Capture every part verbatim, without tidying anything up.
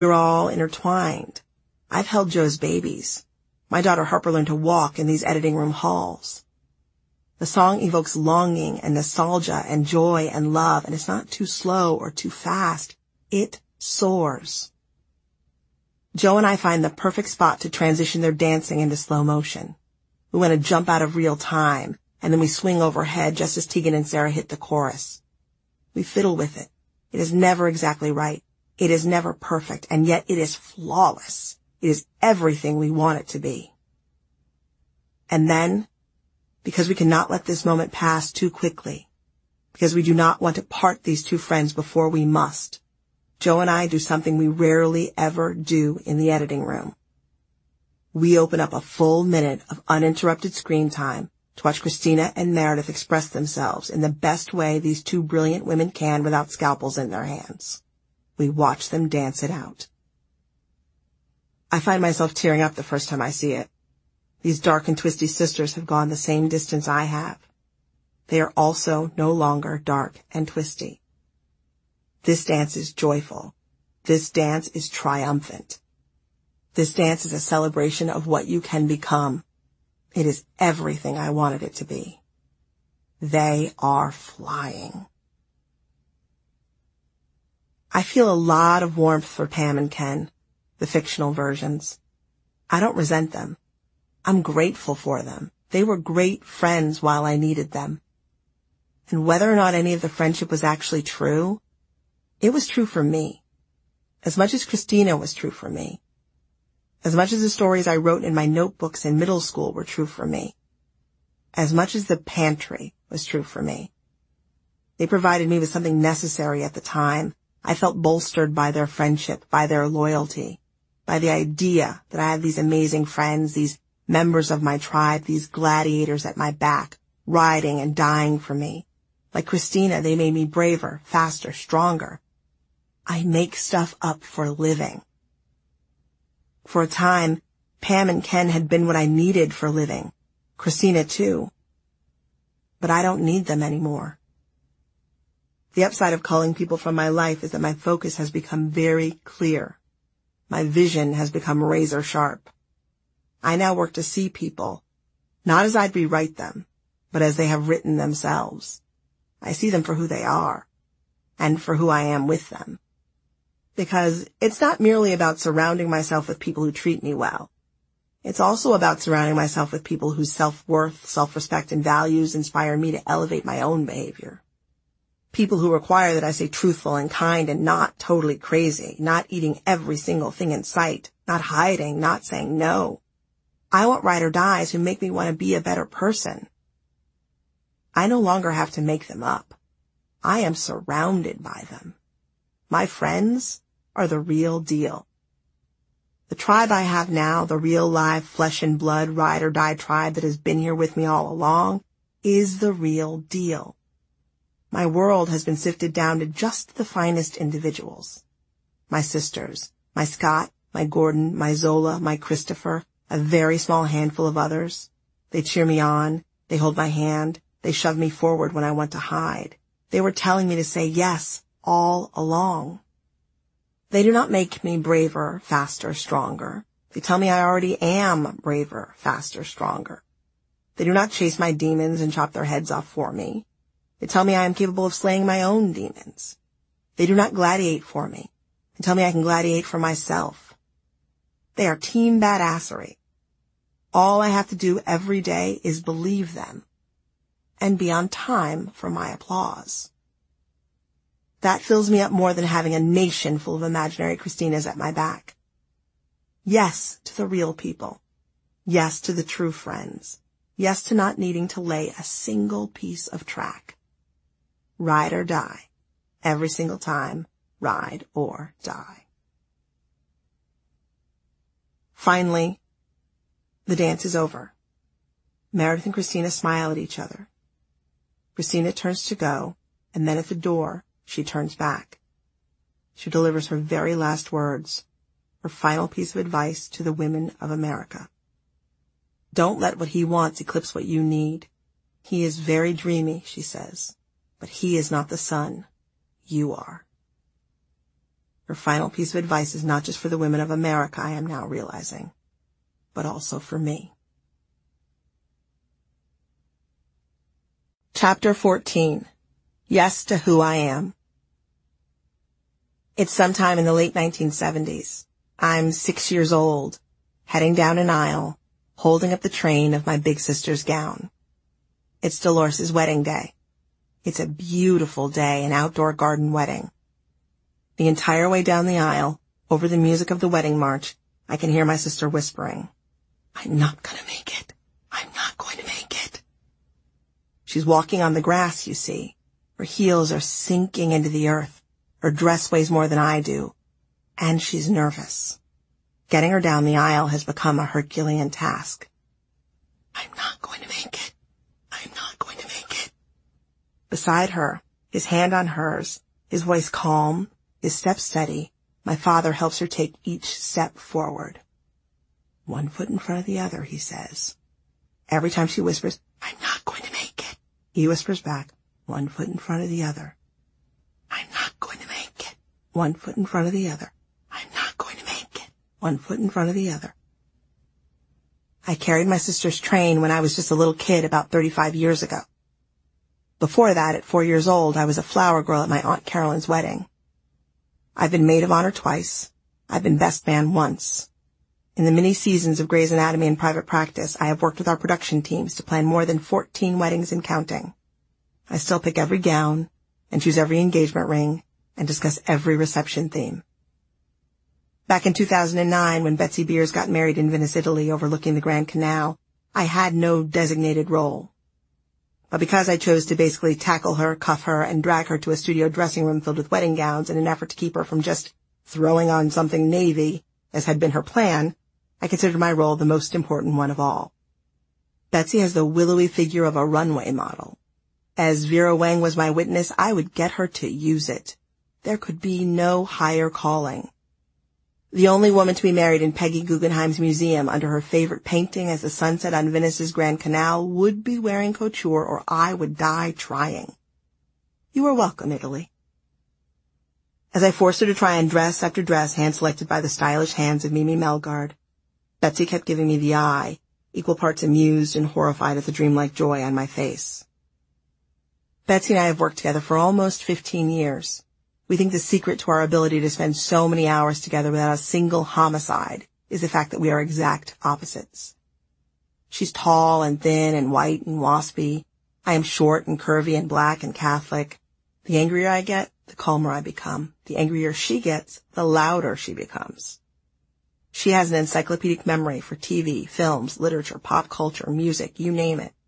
We're all intertwined. I've held Joe's babies. My daughter Harper learned to walk in these editing room halls. The song evokes longing and nostalgia and joy and love, and it's not too slow or too fast. It soars. Joe and I find the perfect spot to transition their dancing into slow motion. We want to jump out of real time, and then we swing overhead just as Tegan and Sarah hit the chorus. We fiddle with it. It is never exactly right. It is never perfect, and yet it is flawless. It is everything we want it to be. And then, because we cannot let this moment pass too quickly, because we do not want to part these two friends before we must, Joe and I do something we rarely ever do in the editing room. We open up a full minute of uninterrupted screen time to watch Christina and Meredith express themselves in the best way these two brilliant women can without scalpels in their hands. We watch them dance it out. I find myself tearing up the first time I see it. These dark and twisty sisters have gone the same distance I have. They are also no longer dark and twisty. This dance is joyful. This dance is triumphant. This dance is a celebration of what you can become. It is everything I wanted it to be. They are flying. I feel a lot of warmth for Pam and Ken, the fictional versions. I don't resent them. I'm grateful for them. They were great friends while I needed them. And whether or not any of the friendship was actually true, it was true for me. As much as Christina was true for me. As much as the stories I wrote in my notebooks in middle school were true for me. As much as the pantry was true for me. They provided me with something necessary at the time. I felt bolstered by their friendship, by their loyalty, by the idea that I had these amazing friends, these members of my tribe, these gladiators at my back, riding and dying for me. Like Christina, they made me braver, faster, stronger. I make stuff up for a living. For a time, Pam and Ken had been what I needed for living. Christina too. But I don't need them anymore. The upside of calling people from my life is that my focus has become very clear. My vision has become razor sharp. I now work to see people, not as I'd rewrite them, but as they have written themselves. I see them for who they are, and for who I am with them. Because it's not merely about surrounding myself with people who treat me well. It's also about surrounding myself with people whose self-worth, self-respect, and values inspire me to elevate my own behavior. People who require that I stay truthful and kind and not totally crazy, not eating every single thing in sight, not hiding, not saying no. I want ride or dies who make me want to be a better person. I no longer have to make them up. I am surrounded by them. My friends are the real deal. The tribe I have now, the real live flesh and blood ride or die tribe that has been here with me all along, is the real deal. My world has been sifted down to just the finest individuals. My sisters, my Scott, my Gordon, my Zola, my Christopher, a very small handful of others. They cheer me on. They hold my hand. They shove me forward when I want to hide. They were telling me to say yes all along. They do not make me braver, faster, stronger. They tell me I already am braver, faster, stronger. They do not chase my demons and chop their heads off for me. They tell me I am capable of slaying my own demons. They do not gladiate for me. They tell me I can gladiate for myself. They are team badassery. All I have to do every day is believe them and be on time for my applause. That fills me up more than having a nation full of imaginary Christinas at my back. Yes to the real people. Yes to the true friends. Yes to not needing to lay a single piece of track. Ride or die. Every single time, ride or die. Finally, the dance is over. Meredith and Christina smile at each other. Christina turns to go, and then at the door, she turns back. She delivers her very last words, her final piece of advice to the women of America. Don't let what he wants eclipse what you need. He is very dreamy, she says, but he is not the sun. You are. Her final piece of advice is not just for the women of America, I am now realizing, but also for me. Chapter fourteen. Yes to Who I Am. It's sometime in the late nineteen seventies. I'm six years old, heading down an aisle, holding up the train of my big sister's gown. It's Dolores' wedding day. It's a beautiful day, an outdoor garden wedding. The entire way down the aisle, over the music of the wedding march, I can hear my sister whispering, "I'm not gonna make it. I'm not going to make it." She's walking on the grass, you see. Her heels are sinking into the earth. Her dress weighs more than I do. And she's nervous. Getting her down the aisle has become a Herculean task. "I'm not going to make it. I'm not going to make it." Beside her, his hand on hers, his voice calm, his step steady, my father helps her take each step forward. "One foot in front of the other," he says. Every time she whispers, "I'm not going to make it," he whispers back, "One foot in front of the other." "I'm not going to make it." One foot in front of the other. "I'm not going to make it." One foot in front of the other. I carried my sister's train when I was just a little kid about thirty-five years ago. Before that, at four years old, I was a flower girl at my Aunt Carolyn's wedding. I've been maid of honor twice. I've been best man once. In the many seasons of Grey's Anatomy and private practice, I have worked with our production teams to plan more than fourteen weddings and counting. I still pick every gown and choose every engagement ring and discuss every reception theme. Back in two thousand nine, when Betsy Beers got married in Venice, Italy, overlooking the Grand Canal, I had no designated role. But because I chose to basically tackle her, cuff her, and drag her to a studio dressing room filled with wedding gowns in an effort to keep her from just throwing on something navy, as had been her plan, I considered my role the most important one of all. Betsy has the willowy figure of a runway model. As Vera Wang was my witness, I would get her to use it. There could be no higher calling. The only woman to be married in Peggy Guggenheim's museum under her favorite painting as the sunset on Venice's Grand Canal would be wearing couture, or I would die trying. You are welcome, Italy. As I forced her to try on dress after dress hand-selected by the stylish hands of Mimi Melgard, Betsy kept giving me the eye, equal parts amused and horrified at the dreamlike joy on my face. Betsy and I have worked together for almost fifteen years. We think the secret to our ability to spend so many hours together without a single homicide is the fact that we are exact opposites. She's tall and thin and white and waspy. I am short and curvy and black and Catholic. The angrier I get, the calmer I become. The angrier she gets, the louder she becomes. She has an encyclopedic memory for T V, films, literature, pop culture, music, you name it.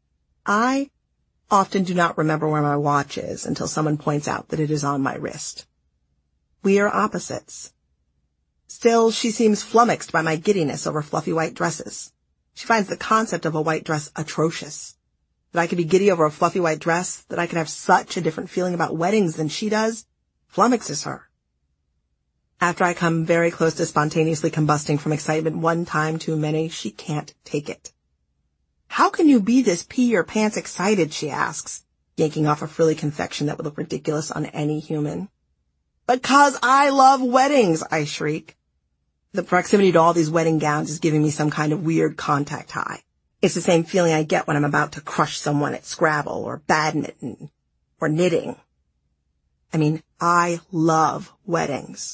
I often do not remember where my watch is until someone points out that it is on my wrist. We are opposites. Still, she seems flummoxed by my giddiness over fluffy white dresses. She finds the concept of a white dress atrocious. That I could be giddy over a fluffy white dress, that I could have such a different feeling about weddings than she does, flummoxes her. After I come very close to spontaneously combusting from excitement one time too many, she can't take it. "How can you be this pee-your-pants excited?" she asks, yanking off a frilly confection that would look ridiculous on any human. "Because I love weddings," I shriek. The proximity to all these wedding gowns is giving me some kind of weird contact high. It's the same feeling I get when I'm about to crush someone at Scrabble or badminton or knitting. I mean, I love weddings.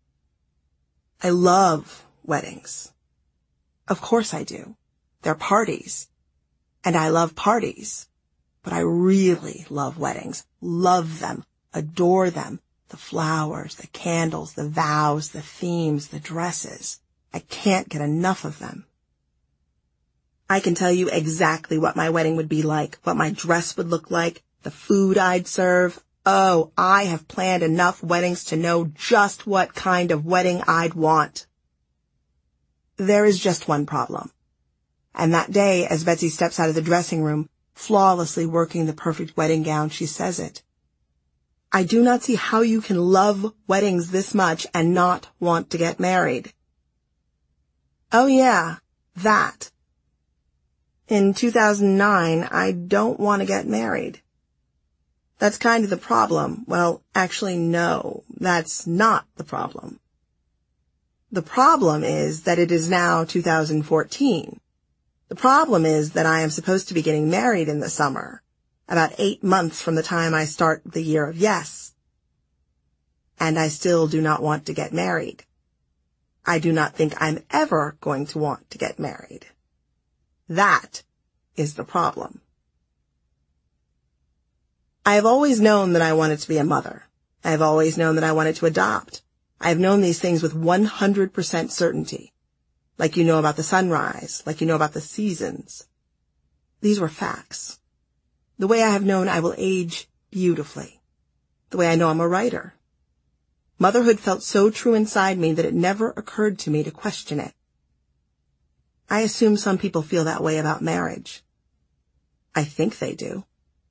I love weddings. Of course I do. They're parties. And I love parties. But I really love weddings. Love them. Adore them. The flowers, the candles, the vows, the themes, the dresses. I can't get enough of them. I can tell you exactly what my wedding would be like, what my dress would look like, the food I'd serve. Oh, I have planned enough weddings to know just what kind of wedding I'd want. There is just one problem. And that day, as Betsy steps out of the dressing room, flawlessly working the perfect wedding gown, she says it. "I do not see how you can love weddings this much and not want to get married." Oh yeah, that. In two thousand nine, I don't want to get married. That's kind of the problem. Well, actually, no. That's not the problem. The problem is that it is now two thousand fourteen. The problem is that I am supposed to be getting married in the summer, about eight months from the time I start the year of yes. And I still do not want to get married. I do not think I'm ever going to want to get married. That is the problem. I have always known that I wanted to be a mother. I have always known that I wanted to adopt. I have known these things with one hundred percent certainty. Like you know about the sunrise, like you know about the seasons. These were facts. The way I have known I will age beautifully. The way I know I'm a writer. Motherhood felt so true inside me that it never occurred to me to question it. I assume some people feel that way about marriage. I think they do.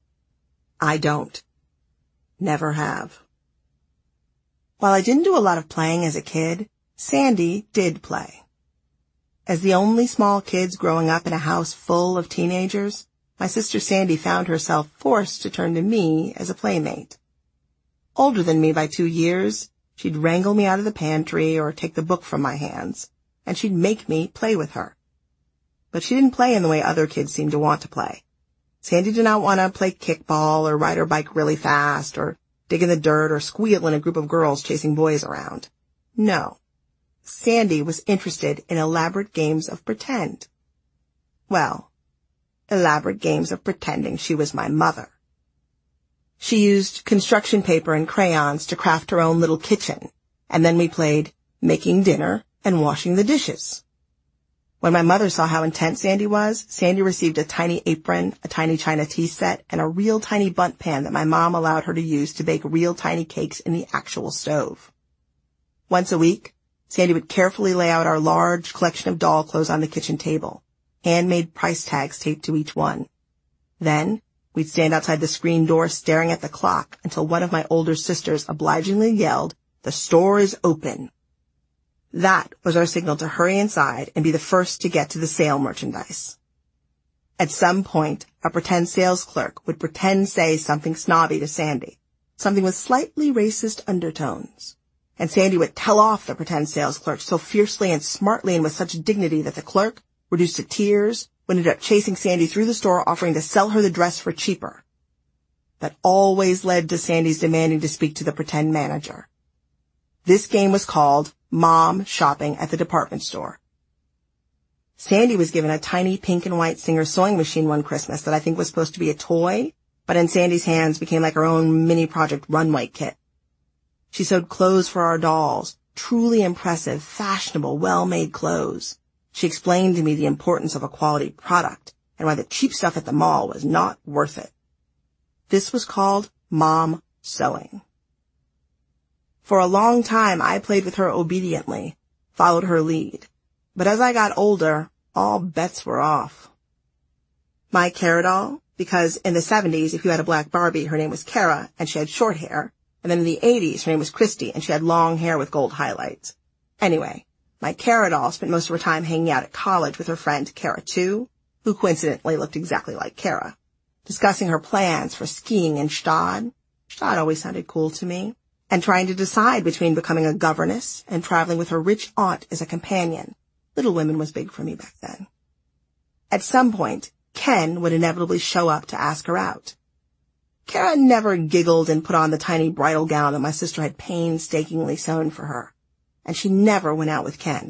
I don't. Never have. While I didn't do a lot of playing as a kid, Sandy did play. As the only small kids growing up in a house full of teenagers, my sister Sandy found herself forced to turn to me as a playmate. Older than me by two years, she'd wrangle me out of the pantry or take the book from my hands, and she'd make me play with her. But she didn't play in the way other kids seemed to want to play. Sandy did not want to play kickball or ride her bike really fast or dig in the dirt or squeal in a group of girls chasing boys around. No. Sandy was interested in elaborate games of pretend. Well, elaborate games of pretending she was my mother. She used construction paper and crayons to craft her own little kitchen, and then we played making dinner and washing the dishes. When my mother saw how intense Sandy was, Sandy received a tiny apron, a tiny china tea set, and a real tiny bundt pan that my mom allowed her to use to bake real tiny cakes in the actual stove. Once a week, Sandy would carefully lay out our large collection of doll clothes on the kitchen table, handmade price tags taped to each one. Then, we'd stand outside the screen door staring at the clock until one of my older sisters obligingly yelled, "The store is open." That was our signal to hurry inside and be the first to get to the sale merchandise. At some point, a pretend sales clerk would pretend say something snobby to Sandy, something with slightly racist undertones. And Sandy would tell off the pretend sales clerk so fiercely and smartly and with such dignity that the clerk, reduced to tears, would end up chasing Sandy through the store offering to sell her the dress for cheaper. That always led to Sandy's demanding to speak to the pretend manager. This game was called Mom Shopping at the Department Store. Sandy was given a tiny pink and white Singer sewing machine one Christmas that I think was supposed to be a toy, but in Sandy's hands became like her own mini Project Runway kit. She sewed clothes for our dolls, truly impressive, fashionable, well-made clothes. She explained to me the importance of a quality product and why the cheap stuff at the mall was not worth it. This was called Mom Sewing. For a long time, I played with her obediently, followed her lead. But as I got older, all bets were off. My Cara doll, because in the seventies, if you had a black Barbie, her name was Cara, and she had short hair. And then in the eighties, her name was Christy, and she had long hair with gold highlights. Anyway, my Cara doll spent most of her time hanging out at college with her friend Cara too, who coincidentally looked exactly like Cara, discussing her plans for skiing in Stad. Stad always sounded cool to me. And trying to decide between becoming a governess and traveling with her rich aunt as a companion. Little Women was big for me back then. At some point, Ken would inevitably show up to ask her out. Cara never giggled and put on the tiny bridal gown that my sister had painstakingly sewn for her, and she never went out with Ken.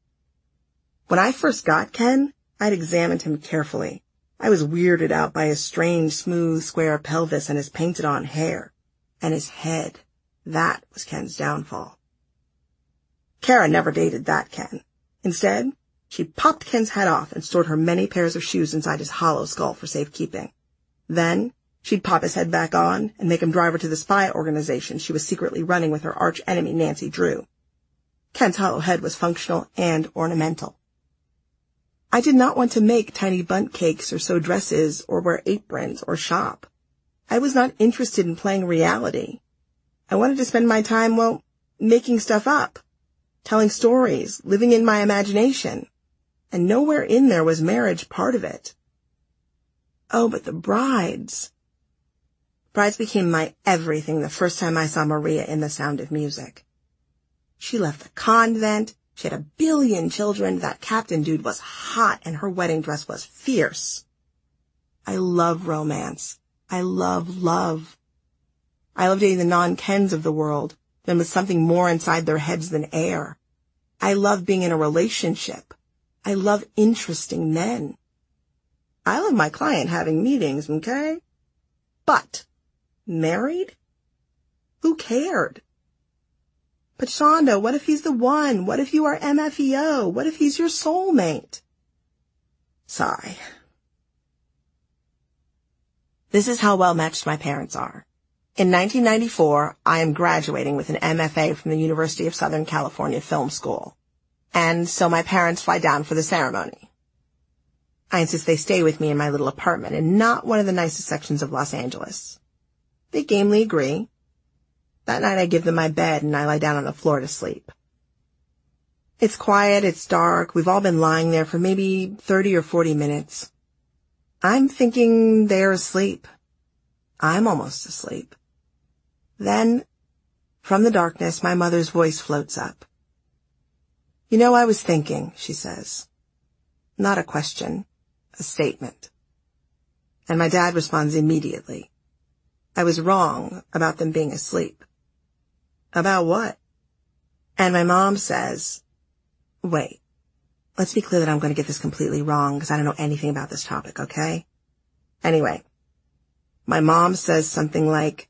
When I first got Ken, I'd examined him carefully. I was weirded out by his strange, smooth, square pelvis and his painted-on hair, and his head. That was Ken's downfall. Cara never dated that Ken. Instead, she popped Ken's head off and stored her many pairs of shoes inside his hollow skull for safekeeping. Then, she'd pop his head back on and make him drive her to the spy organization she was secretly running with her arch-enemy Nancy Drew. Ken's hollow head was functional and ornamental. I did not want to make tiny bundt cakes or sew dresses or wear aprons or shop. I was not interested in playing reality. I wanted to spend my time, well, making stuff up, telling stories, living in my imagination, and nowhere in there was marriage part of it. Oh, but the brides. Brides became my everything the first time I saw Maria in The Sound of Music. She left the convent. She had a billion children. That captain dude was hot, and her wedding dress was fierce. I love romance. I love love. I love dating the non-Kens of the world, them with something more inside their heads than air. I love being in a relationship. I love interesting men. I love my client having meetings, okay? But married? Who cared? But Shonda, what if he's the one? What if you are M F E O? What if he's your soulmate? Sigh. This is how well matched my parents are. In nineteen ninety-four, I am graduating with an M F A from the University of Southern California Film School. And so my parents fly down for the ceremony. I insist they stay with me in my little apartment and not one of the nicest sections of Los Angeles. They gamely agree. That night I give them my bed and I lie down on the floor to sleep. It's quiet, it's dark, we've all been lying there for maybe thirty or forty minutes. I'm thinking they're asleep. I'm almost asleep. Then, from the darkness, my mother's voice floats up. You know, I was thinking, she says. Not a question, a statement. And my dad responds immediately. I was wrong about them being asleep. About what? And my mom says, wait, let's be clear that I'm going to get this completely wrong because I don't know anything about this topic, okay? Anyway, my mom says something like,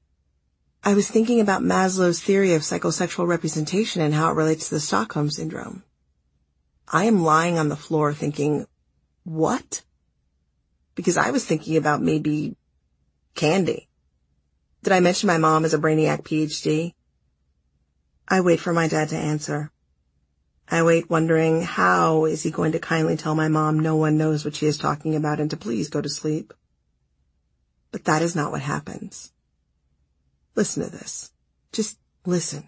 I was thinking about Maslow's theory of psychosexual representation and how it relates to the Stockholm Syndrome. I am lying on the floor thinking, what? Because I was thinking about maybe candy. Did I mention my mom is a Brainiac P H D? I wait for my dad to answer. I wait wondering how is he going to kindly tell my mom no one knows what she is talking about and to please go to sleep. But that is not what happens. Listen to this. Just listen.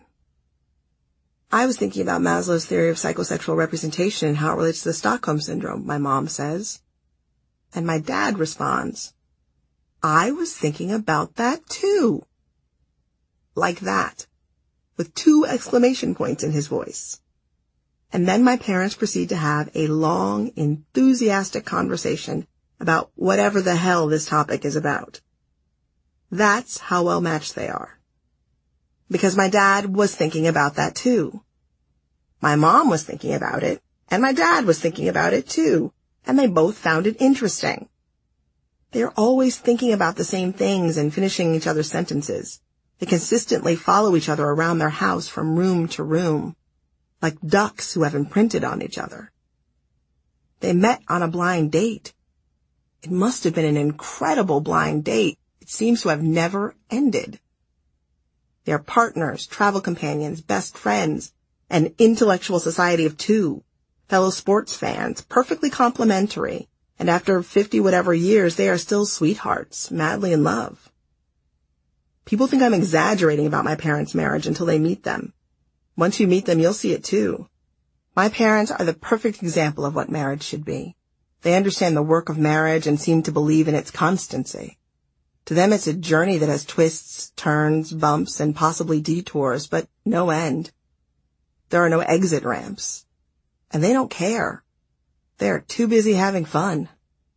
I was thinking about Maslow's theory of psychosexual representation and how it relates to the Stockholm Syndrome, my mom says. And my dad responds, I was thinking about that too. Like that, with two exclamation points in his voice. And then my parents proceed to have a long, enthusiastic conversation about whatever the hell this topic is about. That's how well matched they are. Because my dad was thinking about that too. My mom was thinking about it, and my dad was thinking about it too, and they both found it interesting. They're always thinking about the same things and finishing each other's sentences. They consistently follow each other around their house from room to room, like ducks who have imprinted on each other. They met on a blind date. It must have been an incredible blind date. It seems to have never ended. They're partners, travel companions, best friends, an intellectual society of two, fellow sports fans, perfectly complementary, and after fifty whatever years, they are still sweethearts, madly in love. People think I'm exaggerating about my parents' marriage until they meet them. Once you meet them, you'll see it too. My parents are the perfect example of what marriage should be. They understand the work of marriage and seem to believe in its constancy. To them, it's a journey that has twists, turns, bumps, and possibly detours, but no end. There are no exit ramps. And they don't care. They're too busy having fun.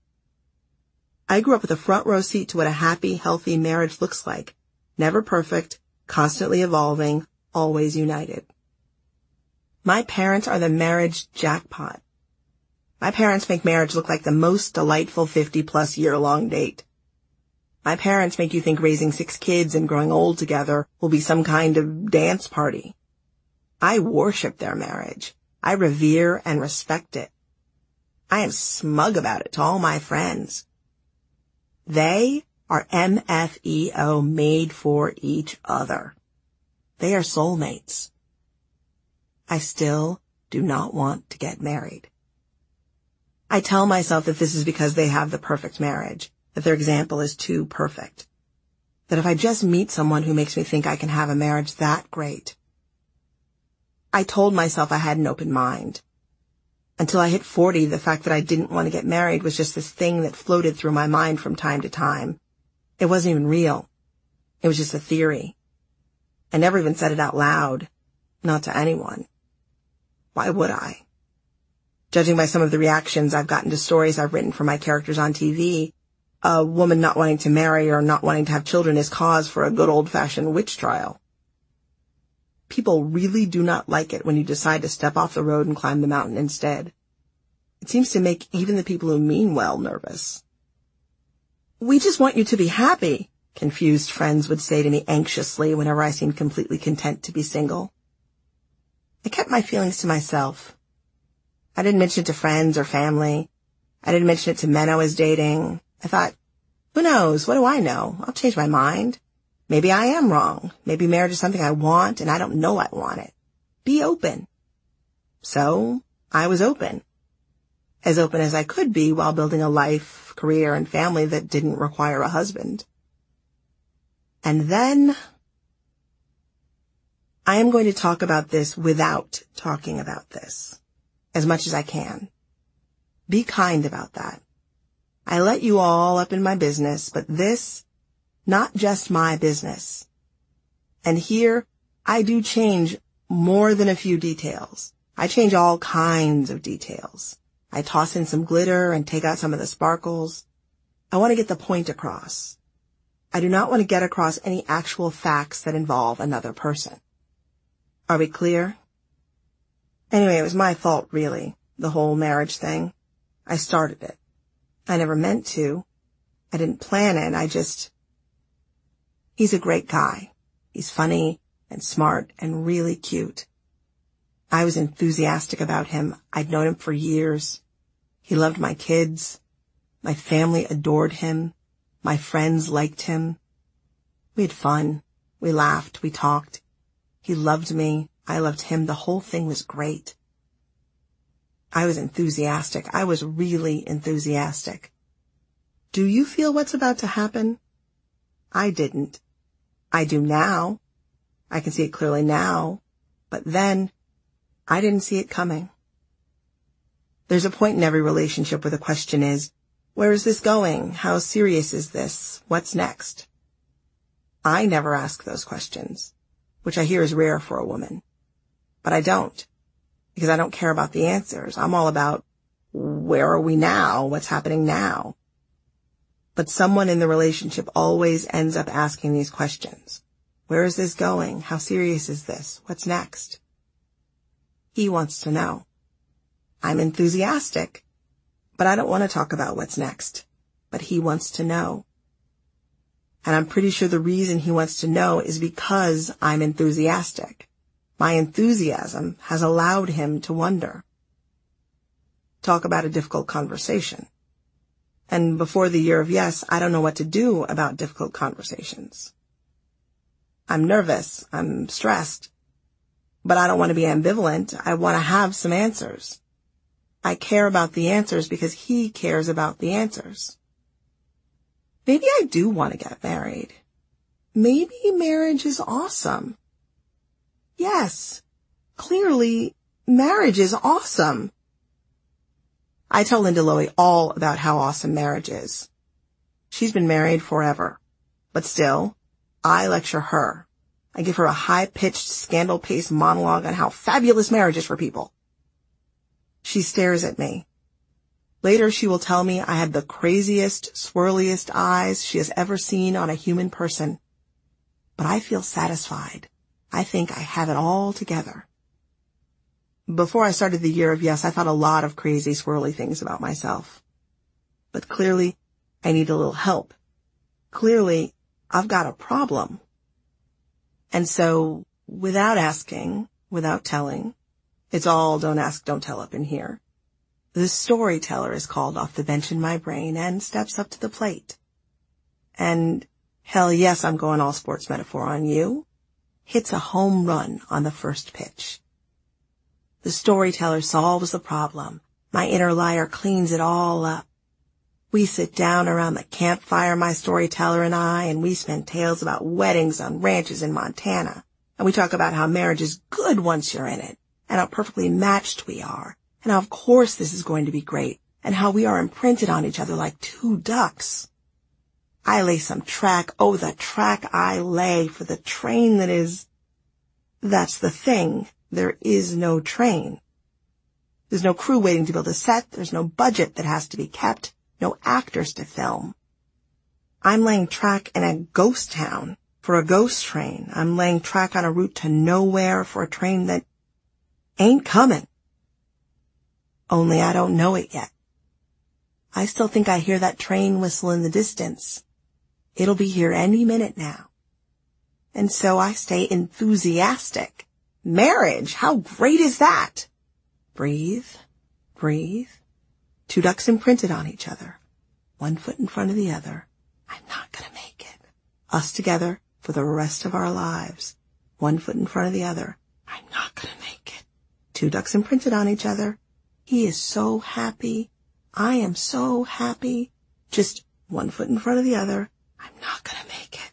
I grew up with a front row seat to what a happy, healthy marriage looks like. Never perfect, constantly evolving, always united. My parents are the marriage jackpot. My parents make marriage look like the most delightful fifty-plus year-long date. My parents make you think raising six kids and growing old together will be some kind of dance party. I worship their marriage. I revere and respect it. I am smug about it to all my friends. They are M F E O made for each other. They are soulmates. I still do not want to get married. I tell myself that this is because they have the perfect marriage, that their example is too perfect. That if I just meet someone who makes me think I can have a marriage that great. I told myself I had an open mind. Until I hit forty, the fact that I didn't want to get married was just this thing that floated through my mind from time to time. It wasn't even real. It was just a theory. I never even said it out loud, not to anyone. Why would I? Judging by some of the reactions I've gotten to stories I've written for my characters on T V, a woman not wanting to marry or not wanting to have children is cause for a good old-fashioned witch trial. People really do not like it when you decide to step off the road and climb the mountain instead. It seems to make even the people who mean well nervous. We just want you to be happy, confused friends would say to me anxiously whenever I seemed completely content to be single. I kept my feelings to myself. I didn't mention it to friends or family. I didn't mention it to men I was dating. I thought, who knows? What do I know? I'll change my mind. Maybe I am wrong. Maybe marriage is something I want and I don't know I want it. Be open. So I was open. As open as I could be while building a life, career, and family that didn't require a husband. And then I am going to talk about this without talking about this, as much as I can. Be kind about that. I let you all up in my business, but this, not just my business. And here, I do change more than a few details. I change all kinds of details. I toss in some glitter and take out some of the sparkles. I want to get the point across. I do not want to get across any actual facts that involve another person. Are we clear? Anyway, it was my fault, really, the whole marriage thing. I started it. I never meant to. I didn't plan it. I just... He's a great guy. He's funny and smart and really cute. I was enthusiastic about him. I'd known him for years. He loved my kids. My family adored him. My friends liked him. We had fun. We laughed. We talked. He loved me. I loved him. The whole thing was great. I was enthusiastic. I was really enthusiastic. Do you feel what's about to happen? I didn't. I do now. I can see it clearly now. But then, I didn't see it coming. There's a point in every relationship where the question is, where is this going? How serious is this? What's next? I never ask those questions, which I hear is rare for a woman. But I don't, because I don't care about the answers. I'm all about, where are we now? What's happening now? But someone in the relationship always ends up asking these questions. Where is this going? How serious is this? What's next? He wants to know. I'm enthusiastic, but I don't want to talk about what's next. But he wants to know. And I'm pretty sure the reason he wants to know is because I'm enthusiastic. My enthusiasm has allowed him to wonder. Talk about a difficult conversation. And before the year of yes, I don't know what to do about difficult conversations. I'm nervous. I'm stressed. But I don't want to be ambivalent. I want to have some answers. I care about the answers because he cares about the answers. Maybe I do want to get married. Maybe marriage is awesome. Yes, clearly marriage is awesome. I tell Linda Lowy all about how awesome marriage is. She's been married forever, but still, I lecture her. I give her a high-pitched, scandal-paced monologue on how fabulous marriage is for people. She stares at me. Later, she will tell me I had the craziest, swirliest eyes she has ever seen on a human person. But I feel satisfied. I think I have it all together. Before I started the year of yes, I thought a lot of crazy, swirly things about myself. But clearly, I need a little help. Clearly, I've got a problem. And so, without asking, without telling, it's all don't ask, don't tell up in here. The storyteller is called off the bench in my brain and steps up to the plate. And, hell yes, I'm going all sports metaphor on you. Hits a home run on the first pitch. The storyteller solves the problem. My inner liar cleans it all up. We sit down around the campfire, my storyteller and I, and we spin tales about weddings on ranches in Montana. And we talk about how marriage is good once you're in it, and how perfectly matched we are, and how of course this is going to be great, and how we are imprinted on each other like two ducks. I lay some track. Oh, the track I lay for the train that is... That's the thing. There is no train. There's no crew waiting to build a set. There's no budget that has to be kept. No actors to film. I'm laying track in a ghost town for a ghost train. I'm laying track on a route to nowhere for a train that ain't coming. Only I don't know it yet. I still think I hear that train whistle in the distance. It'll be here any minute now. And so I stay enthusiastic. Marriage, how great is that? Breathe, breathe. Two ducks imprinted on each other. One foot in front of the other. I'm not gonna make it. Us together for the rest of our lives. One foot in front of the other. I'm not gonna make it. Two ducks imprinted on each other. He is so happy. I am so happy. Just one foot in front of the other. I'm not gonna make it.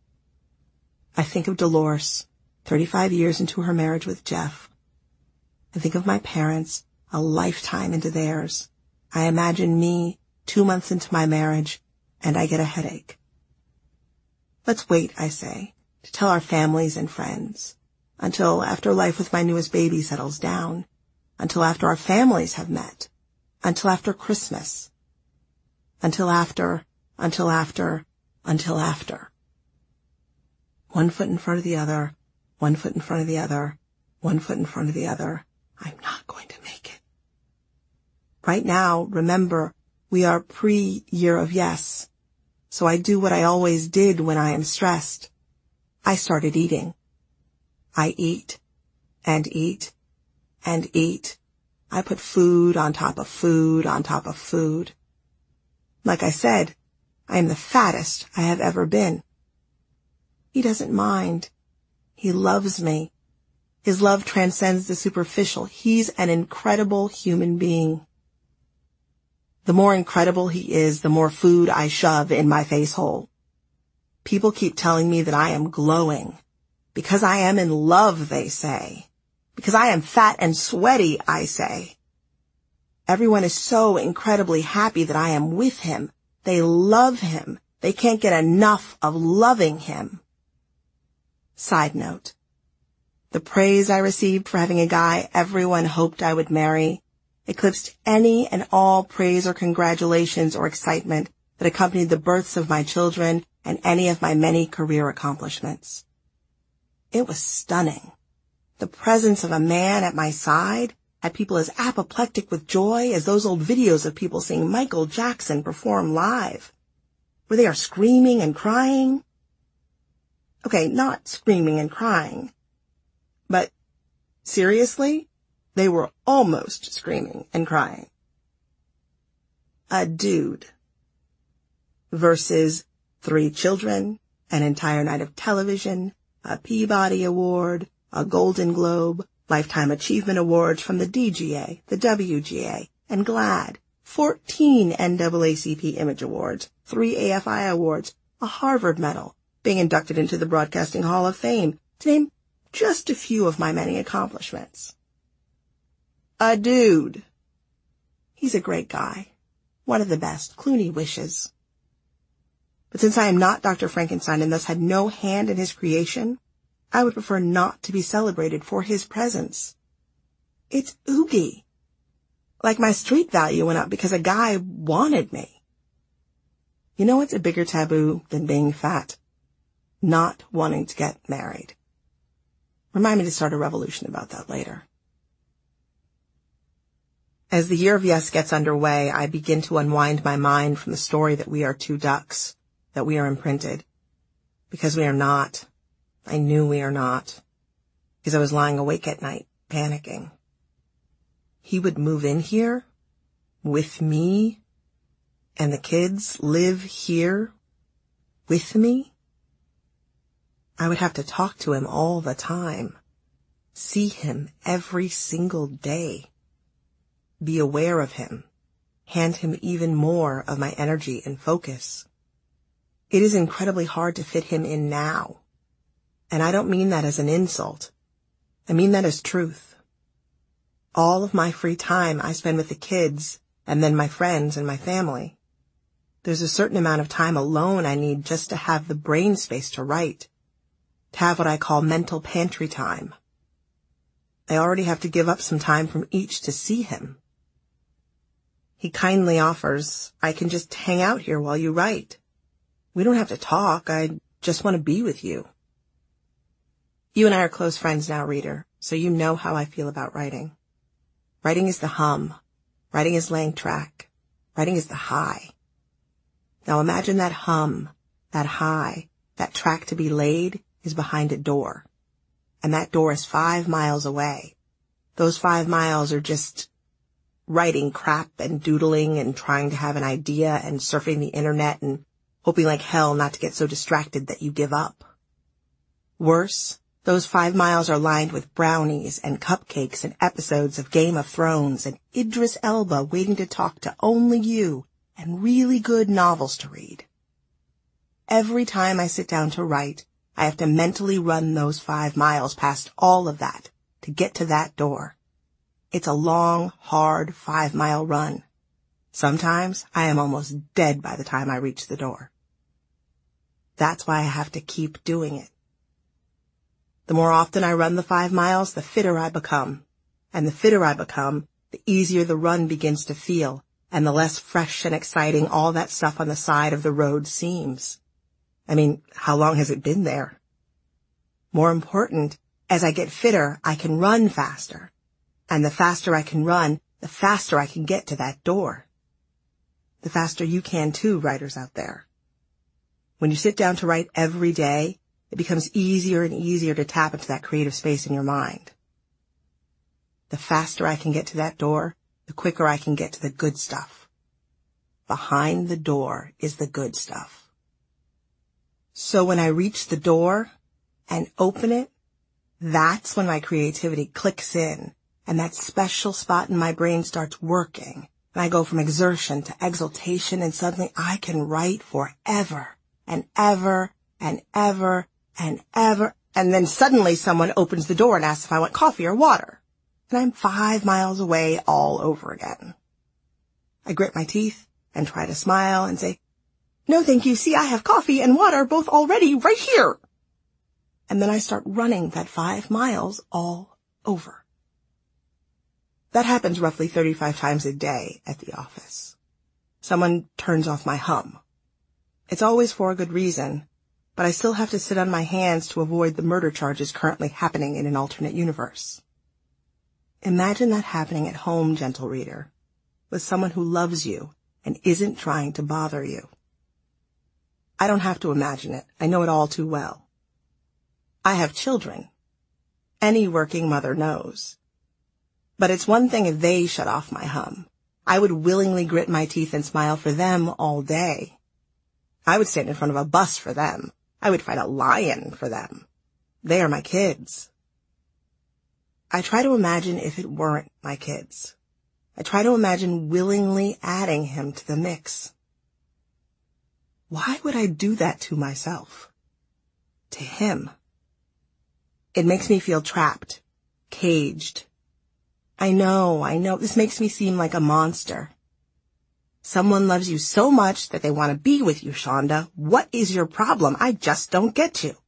I think of Dolores, thirty-five years into her marriage with Jeff. I think of my parents, a lifetime into theirs. I imagine me, two months into my marriage, and I get a headache. Let's wait, I say, to tell our families and friends, until after life with my newest baby settles down, until after our families have met, until after Christmas, until after, until after, until after. One foot in front of the other, one foot in front of the other, one foot in front of the other. I'm not going to make it. Right now, remember, we are pre-year of yes. So I do what I always did when I am stressed. I started eating. I eat and eat and eat. I put food on top of food on top of food. Like I said, I am the fattest I have ever been. He doesn't mind. He loves me. His love transcends the superficial. He's an incredible human being. The more incredible he is, the more food I shove in my face hole. People keep telling me that I am glowing. Because I am in love, they say. Because I am fat and sweaty, I say. Everyone is so incredibly happy that I am with him. They love him. They can't get enough of loving him. Side note. The praise I received for having a guy everyone hoped I would marry eclipsed any and all praise or congratulations or excitement that accompanied the births of my children and any of my many career accomplishments. It was stunning. The presence of a man at my side had people as apoplectic with joy as those old videos of people seeing Michael Jackson perform live, where they are screaming and crying. Okay, not screaming and crying, but seriously, they were almost screaming and crying. A dude versus three children, an entire night of television, a Peabody Award, a Golden Globe, Lifetime Achievement Awards from the D G A, the W G A, and GLAAD, fourteen N double A C P Image Awards, three A F I Awards, a Harvard Medal, being inducted into the Broadcasting Hall of Fame, to name just a few of my many accomplishments. A dude. He's a great guy. One of the best. Clooney wishes. But since I am not Doctor Frankenstein and thus had no hand in his creation, I would prefer not to be celebrated for his presence. It's oogie. Like my street value went up because a guy wanted me. You know what's a bigger taboo than being fat? Not wanting to get married. Remind me to start a revolution about that later. As the year of yes gets underway, I begin to unwind my mind from the story that we are two ducks, that we are imprinted. Because we are not. I knew we are not. Because I was lying awake at night, panicking. He would move in here, with me, and the kids live here, with me. I would have to talk to him all the time, see him every single day, be aware of him, hand him even more of my energy and focus. It is incredibly hard to fit him in now. And I don't mean that as an insult. I mean that as truth. All of my free time I spend with the kids and then my friends and my family. There's a certain amount of time alone I need just to have the brain space to write, to have what I call mental pantry time. I already have to give up some time from each to see him. He kindly offers, I can just hang out here while you write. We don't have to talk. I just want to be with you. You and I are close friends now, reader, so you know how I feel about writing. Writing is the hum. Writing is laying track. Writing is the high. Now imagine that hum, that high, that track to be laid is behind a door. And that door is five miles away. Those five miles are just writing crap and doodling and trying to have an idea and surfing the internet and hoping like hell not to get so distracted that you give up. Worse, those five miles are lined with brownies and cupcakes and episodes of Game of Thrones and Idris Elba waiting to talk to only you and really good novels to read. Every time I sit down to write, I have to mentally run those five miles past all of that to get to that door. It's a long, hard five-mile run. Sometimes I am almost dead by the time I reach the door. That's why I have to keep doing it. The more often I run the five miles, the fitter I become. And the fitter I become, the easier the run begins to feel, and the less fresh and exciting all that stuff on the side of the road seems. I mean, how long has it been there? More important, as I get fitter, I can run faster. And the faster I can run, the faster I can get to that door. The faster you can too, writers out there. When you sit down to write every day, it becomes easier and easier to tap into that creative space in your mind. The faster I can get to that door, the quicker I can get to the good stuff. Behind the door is the good stuff. So when I reach the door and open it, that's when my creativity clicks in, and that special spot in my brain starts working, and I go from exertion to exaltation, and suddenly I can write forever and ever and ever and ever, and then suddenly someone opens the door and asks if I want coffee or water, and I'm five miles away all over again. I grit my teeth and try to smile and say, "No, thank you. See, I have coffee and water both already right here." And then I start running that five miles all over. That happens roughly thirty-five times a day at the office. Someone turns off my hum. It's always for a good reason, but I still have to sit on my hands to avoid the murder charges currently happening in an alternate universe. Imagine that happening at home, gentle reader, with someone who loves you and isn't trying to bother you. I don't have to imagine it. I know it all too well. I have children. Any working mother knows. But it's one thing if they shut off my hum. I would willingly grit my teeth and smile for them all day. I would stand in front of a bus for them. I would fight a lion for them. They are my kids. I try to imagine if it weren't my kids. I try to imagine willingly adding him to the mix. Why would I do that to myself? To him? It makes me feel trapped, caged. I know, I know, this makes me seem like a monster. Someone loves you so much that they want to be with you, Shonda. What is your problem? I just don't get you.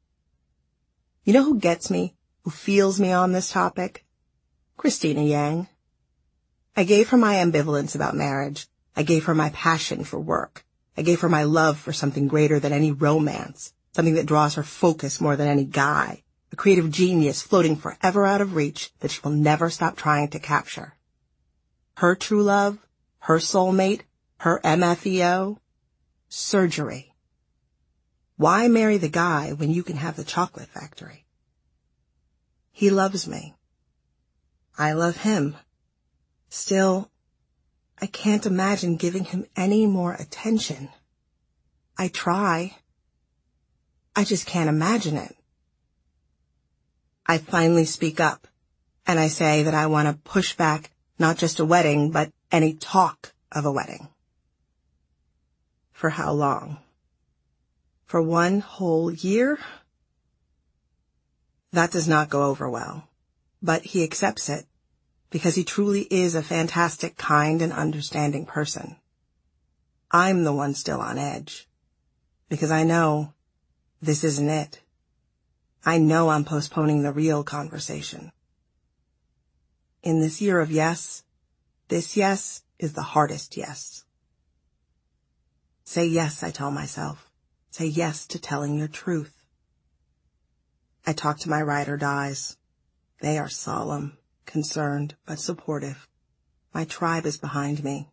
You know who gets me, who feels me on this topic? Christina Yang. I gave her my ambivalence about marriage. I gave her my passion for work. I gave her my love for something greater than any romance, something that draws her focus more than any guy, a creative genius floating forever out of reach that she will never stop trying to capture. Her true love, her soulmate, her M F E O, surgery. Why marry the guy when you can have the chocolate factory? He loves me. I love him. Still, I can't imagine giving him any more attention. I try. I just can't imagine it. I finally speak up, and I say that I want to push back not just a wedding, but any talk of a wedding. For how long? For one whole year? That does not go over well, but he accepts it, because he truly is a fantastic, kind, and understanding person. I'm the one still on edge. Because I know this isn't it. I know I'm postponing the real conversation. In this year of yes, this yes is the hardest yes. Say yes, I tell myself. Say yes to telling your truth. I talk to my ride or dies. They are solemn, concerned, but supportive. My tribe is behind me.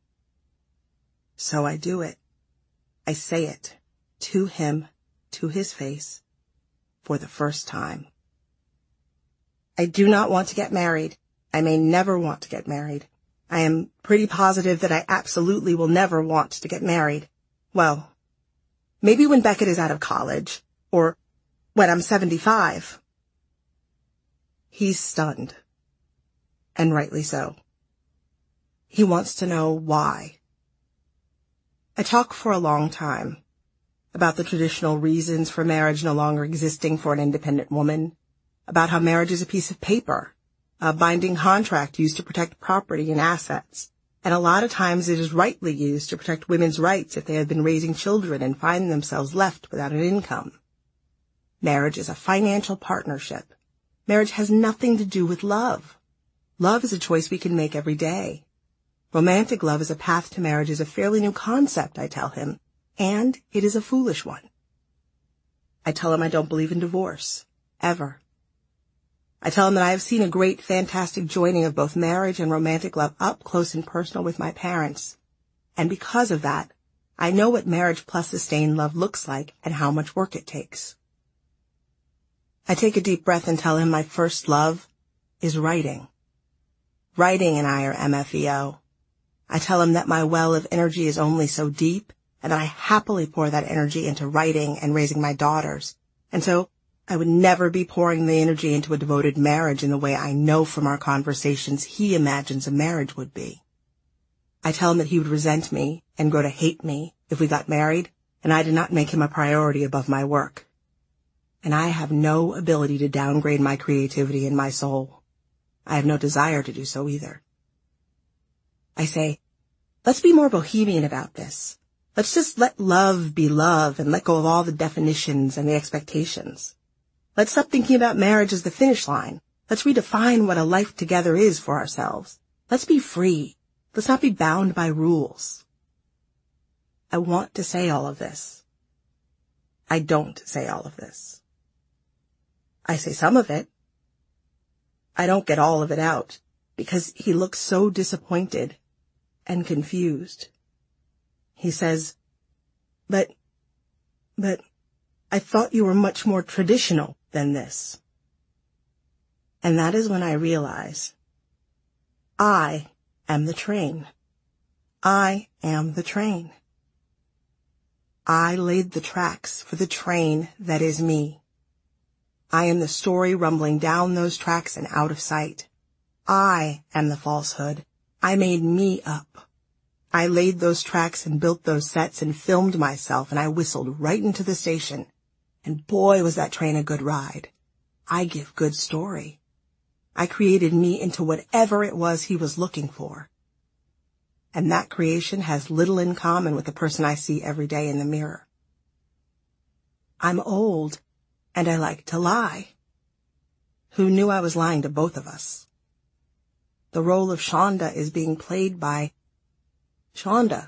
So I do it. I say it to him, to his face, for the first time. I do not want to get married. I may never want to get married. I am pretty positive that I absolutely will never want to get married. Well, maybe when Beckett is out of college, or when I'm seventy-five. He's stunned, and rightly so. He wants to know why. I talk for a long time about the traditional reasons for marriage no longer existing for an independent woman, about how marriage is a piece of paper, a binding contract used to protect property and assets, and a lot of times it is rightly used to protect women's rights if they have been raising children and find themselves left without an income. Marriage is a financial partnership. Marriage has nothing to do with love. Love is a choice we can make every day. Romantic love as a path to marriage is a fairly new concept, I tell him, and it is a foolish one. I tell him I don't believe in divorce, ever. I tell him that I have seen a great, fantastic joining of both marriage and romantic love up close and personal with my parents, and because of that, I know what marriage plus sustained love looks like and how much work it takes. I take a deep breath and tell him my first love is writing. Writing and I are M F E O. I tell him that my well of energy is only so deep and that I happily pour that energy into writing and raising my daughters. And so I would never be pouring the energy into a devoted marriage in the way I know from our conversations he imagines a marriage would be. I tell him that he would resent me and grow to hate me if we got married, and I did not make him a priority above my work. And I have no ability to downgrade my creativity and my soul. I have no desire to do so either. I say, let's be more bohemian about this. Let's just let love be love and let go of all the definitions and the expectations. Let's stop thinking about marriage as the finish line. Let's redefine what a life together is for ourselves. Let's be free. Let's not be bound by rules. I want to say all of this. I don't say all of this. I say some of it. I don't get all of it out because he looks so disappointed and confused. He says, but, but I thought you were much more traditional than this. And that is when I realize I am the train. I am the train. I laid the tracks for the train that is me. I am the story rumbling down those tracks and out of sight. I am the falsehood. I made me up. I laid those tracks and built those sets and filmed myself, and I whistled right into the station. And boy, was that train a good ride. I give good story. I created me into whatever it was he was looking for. And that creation has little in common with the person I see every day in the mirror. I'm old, and I like to lie. Who knew I was lying to both of us? The role of Shonda is being played by Shonda.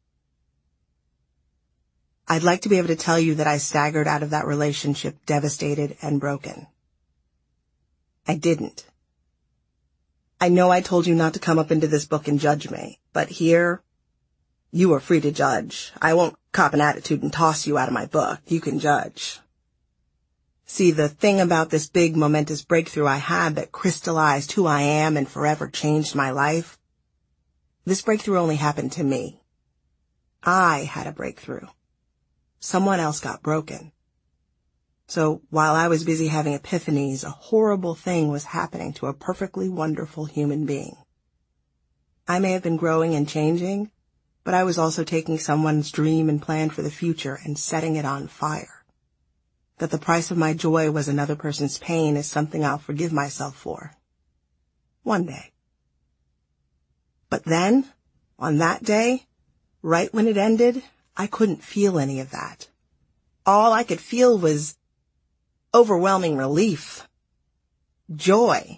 I'd like to be able to tell you that I staggered out of that relationship devastated and broken. I didn't. I know I told you not to come up into this book and judge me, but here, you are free to judge. I won't cop an attitude and toss you out of my book. You can judge. See, the thing about this big momentous breakthrough I had that crystallized who I am and forever changed my life, this breakthrough only happened to me. I had a breakthrough. Someone else got broken. So while I was busy having epiphanies, a horrible thing was happening to a perfectly wonderful human being. I may have been growing and changing, but I was also taking someone's dream and plan for the future and setting it on fire. That the price of my joy was another person's pain is something I'll forgive myself for. One day. But then, on that day, right when it ended, I couldn't feel any of that. All I could feel was overwhelming relief, joy.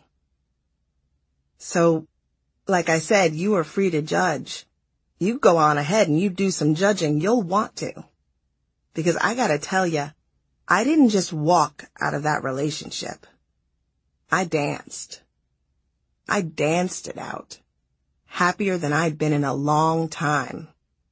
So, like I said, you are free to judge. You go on ahead and you do some judging. You'll want to. Because I gotta tell you, I didn't just walk out of that relationship. I danced. I danced it out. Happier than I'd been in a long time.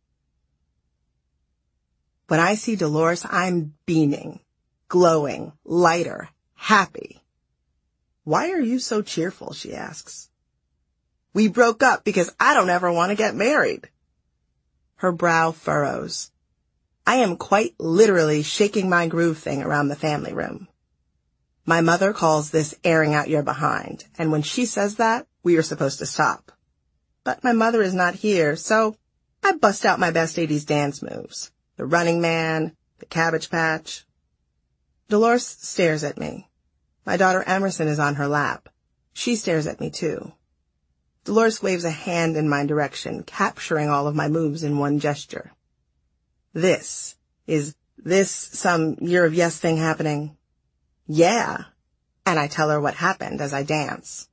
When I see Dolores, I'm beaming, glowing, lighter, happy. Why are you so cheerful? She asks. We broke up because I don't ever want to get married. Her brow furrows. I am quite literally shaking my groove thing around the family room. My mother calls this airing out your behind, and when she says that, we are supposed to stop. But my mother is not here, so I bust out my best eighties dance moves. The running man, the cabbage patch. Dolores stares at me. My daughter Emerson is on her lap. She stares at me too. Dolores waves a hand in my direction, capturing all of my moves in one gesture. This, is this some year of yes thing happening? Yeah. And I tell her what happened as I dance.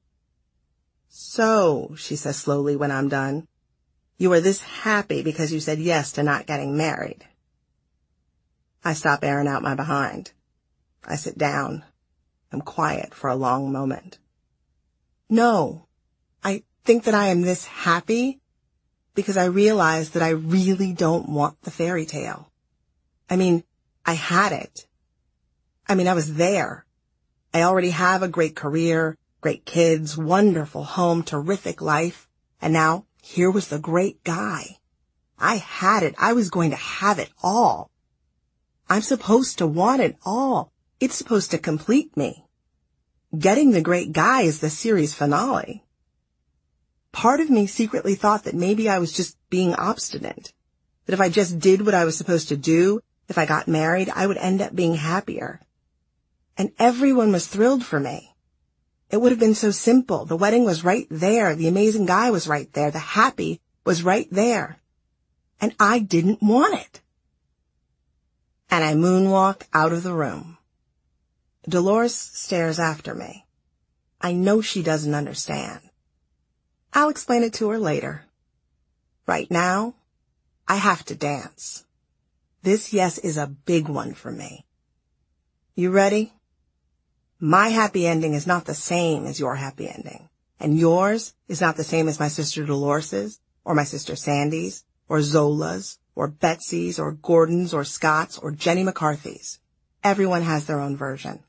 So, she says slowly when I'm done, you are this happy because you said yes to not getting married. I stop airing out my behind. I sit down. I'm quiet for a long moment. No, I think that I am this happy because I realize that I really don't want the fairy tale. I mean, I had it. I mean, I was there. I already have a great career, great kids, wonderful home, terrific life, and now here was the great guy. I had it. I was going to have it all. I'm supposed to want it all. It's supposed to complete me. Getting the great guy is the series finale. Part of me secretly thought that maybe I was just being obstinate, that if I just did what I was supposed to do, if I got married, I would end up being happier. And everyone was thrilled for me. It would have been so simple. The wedding was right there. The amazing guy was right there. The happy was right there. And I didn't want it. And I moonwalk out of the room. Dolores stares after me. I know she doesn't understand. I'll explain it to her later. Right now, I have to dance. This yes is a big one for me. You ready? My happy ending is not the same as your happy ending, and yours is not the same as my sister Dolores's, or my sister Sandy's, or Zola's, or Betsy's, or Gordon's, or Scott's, or Jenny McCarthy's. Everyone has their own version.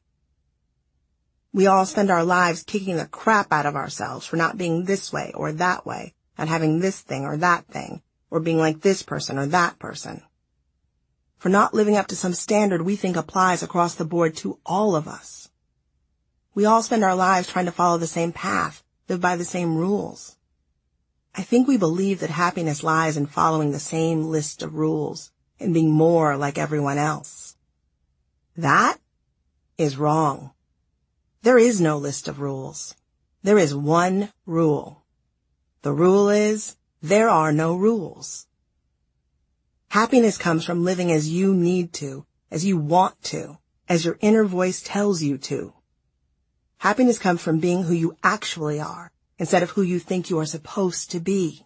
We all spend our lives kicking the crap out of ourselves for not being this way or that way, and having this thing or that thing, or being like this person or that person. For not living up to some standard we think applies across the board to all of us. We all spend our lives trying to follow the same path, live by the same rules. I think we believe that happiness lies in following the same list of rules and being more like everyone else. That is wrong. There is no list of rules. There is one rule. The rule is there are no rules. Happiness comes from living as you need to, as you want to, as your inner voice tells you to. Happiness comes from being who you actually are, instead of who you think you are supposed to be.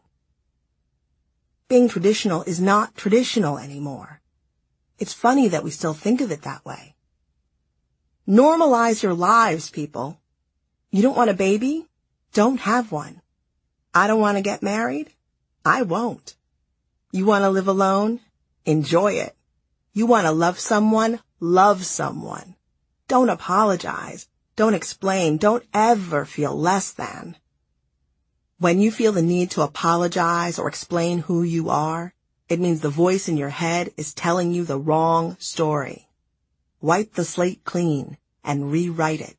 Being traditional is not traditional anymore. It's funny that we still think of it that way. Normalize your lives, people. You don't want a baby? Don't have one. I don't want to get married? I won't. You want to live alone? Enjoy it. You want to love someone? Love someone. Don't apologize. Don't explain. Don't ever feel less than. When you feel the need to apologize or explain who you are, it means the voice in your head is telling you the wrong story. Wipe the slate clean and rewrite it.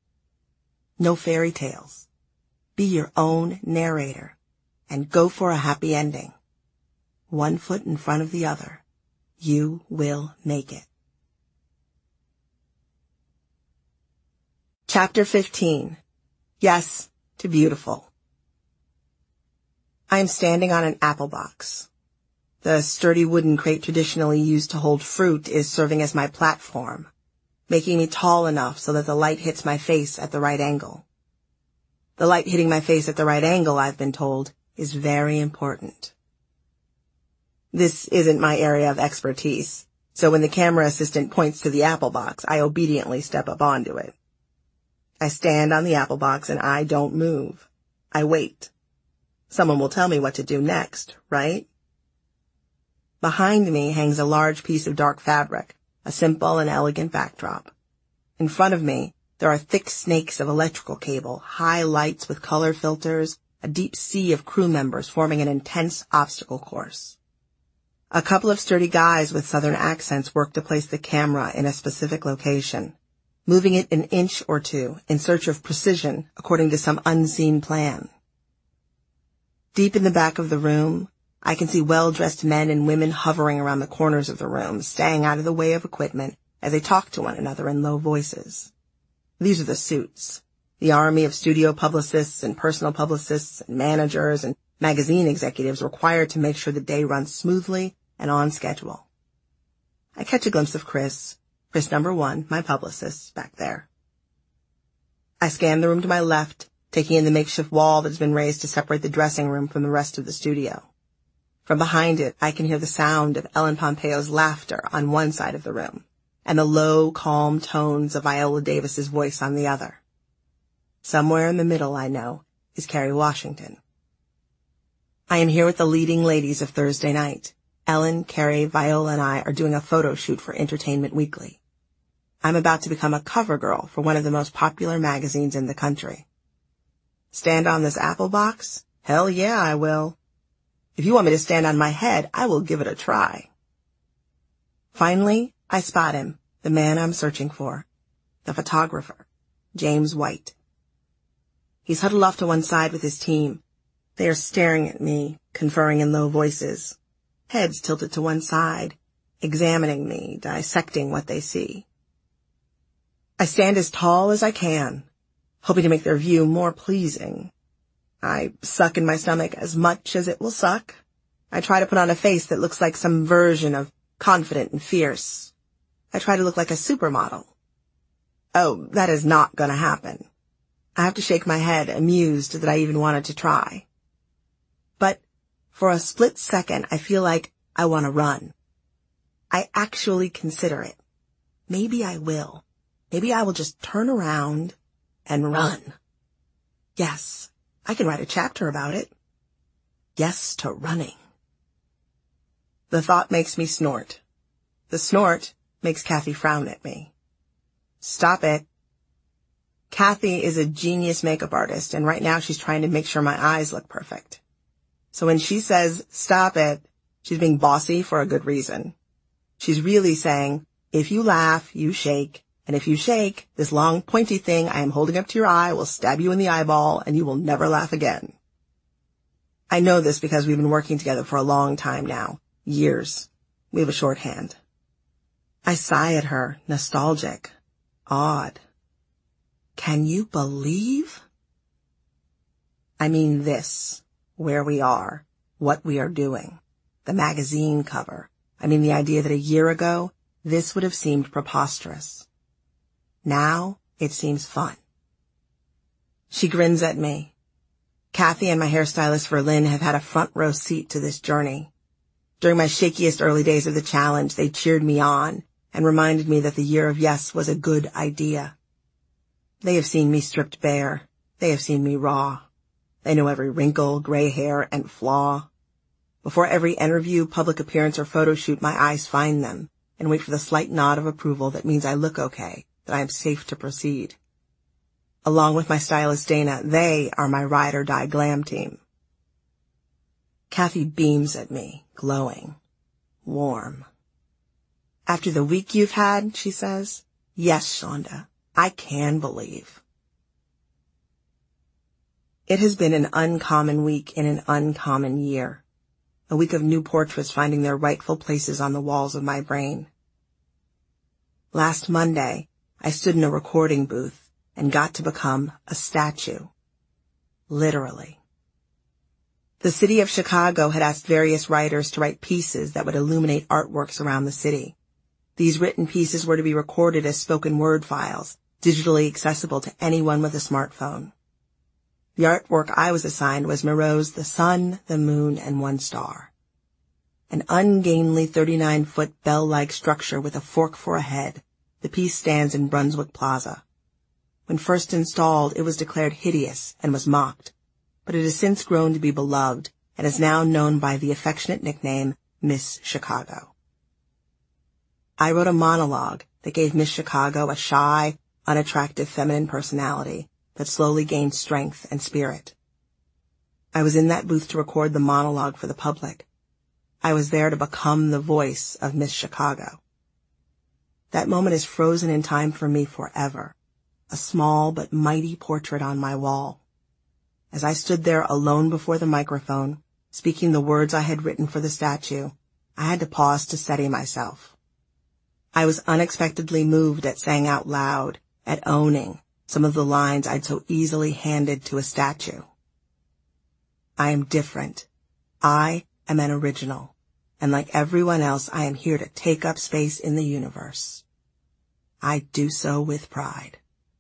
No fairy tales. Be your own narrator and go for a happy ending. One foot in front of the other. You will make it. Chapter fifteen. Yes to beautiful. I am standing on an apple box. The sturdy wooden crate traditionally used to hold fruit is serving as my platform, making me tall enough so that the light hits my face at the right angle. The light hitting my face at the right angle, I've been told, is very important. This isn't my area of expertise, so when the camera assistant points to the apple box, I obediently step up onto it. I stand on the apple box and I don't move. I wait. Someone will tell me what to do next, right? Behind me hangs a large piece of dark fabric, a simple and elegant backdrop. In front of me, there are thick snakes of electrical cable, high lights with color filters, a deep sea of crew members forming an intense obstacle course. A couple of sturdy guys with southern accents work to place the camera in a specific location, moving it an inch or two in search of precision according to some unseen plan. Deep in the back of the room, I can see well-dressed men and women hovering around the corners of the room, staying out of the way of equipment as they talk to one another in low voices. These are the suits, the army of studio publicists and personal publicists and managers and magazine executives required to make sure the day runs smoothly and on schedule. I catch a glimpse of Chris, Chris number one, my publicist, back there. I scan the room to my left, taking in the makeshift wall that has been raised to separate the dressing room from the rest of the studio. From behind it, I can hear the sound of Ellen Pompeo's laughter on one side of the room, and the low, calm tones of Viola Davis's voice on the other. Somewhere in the middle, I know, is Kerry Washington. I am here with the leading ladies of Thursday night. Ellen, Kerry, Viola, and I are doing a photo shoot for Entertainment Weekly. I'm about to become a cover girl for one of the most popular magazines in the country. Stand on this apple box? Hell yeah, I will. If you want me to stand on my head, I will give it a try. Finally, I spot him, the man I'm searching for, the photographer, James White. He's huddled off to one side with his team. They are staring at me, conferring in low voices, heads tilted to one side, examining me, dissecting what they see. I stand as tall as I can, hoping to make their view more pleasing. I suck in my stomach as much as it will suck. I try to put on a face that looks like some version of confident and fierce. I try to look like a supermodel. Oh, that is not going to happen. I have to shake my head, amused that I even wanted to try. But for a split second, I feel like I want to run. I actually consider it. Maybe I will. Maybe I will just turn around and run. Yes, I can write a chapter about it. Yes to running. The thought makes me snort. The snort makes Kathy frown at me. Stop it. Kathy is a genius makeup artist, and right now she's trying to make sure my eyes look perfect. So when she says, stop it, she's being bossy for a good reason. She's really saying, if you laugh, you shake, and if you shake, this long pointy thing I am holding up to your eye will stab you in the eyeball, and you will never laugh again. I know this because we've been working together for a long time now. Years. We have a shorthand. I sigh at her, nostalgic, awed. Can you believe? I mean this, where we are, what we are doing, the magazine cover. I mean the idea that a year ago, this would have seemed preposterous. Now, it seems fun. She grins at me. Kathy and my hairstylist Verlyn have had a front row seat to this journey. During my shakiest early days of the challenge, they cheered me on and reminded me that the year of yes was a good idea. They have seen me stripped bare. They have seen me raw. They know every wrinkle, gray hair, and flaw. Before every interview, public appearance, or photo shoot, my eyes find them and wait for the slight nod of approval that means I look okay, that I am safe to proceed. Along with my stylist Dana, they are my ride-or-die glam team. Kathy beams at me, glowing, warm. After the week you've had, she says, yes, Shonda, I can believe. It has been an uncommon week in an uncommon year. A week of new portraits finding their rightful places on the walls of my brain. Last Monday, I stood in a recording booth and got to become a statue. Literally. The city of Chicago had asked various writers to write pieces that would illuminate artworks around the city. These written pieces were to be recorded as spoken word files, digitally accessible to anyone with a smartphone. The artwork I was assigned was Moreau's The Sun, the Moon, and One Star. An ungainly thirty-nine foot bell-like structure with a fork for a head, the piece stands in Brunswick Plaza. When first installed, it was declared hideous and was mocked, but it has since grown to be beloved and is now known by the affectionate nickname Miss Chicago. I wrote a monologue that gave Miss Chicago a shy, unattractive feminine personality that slowly gained strength and spirit. I was in that booth to record the monologue for the public. I was there to become the voice of Miss Chicago. That moment is frozen in time for me forever, a small but mighty portrait on my wall. As I stood there alone before the microphone, speaking the words I had written for the statue, I had to pause to steady myself. I was unexpectedly moved at saying out loud, at owning, some of the lines I'd so easily handed to a statue. I am different. I am an original, and like everyone else, I am here to take up space in the universe. I do so with pride.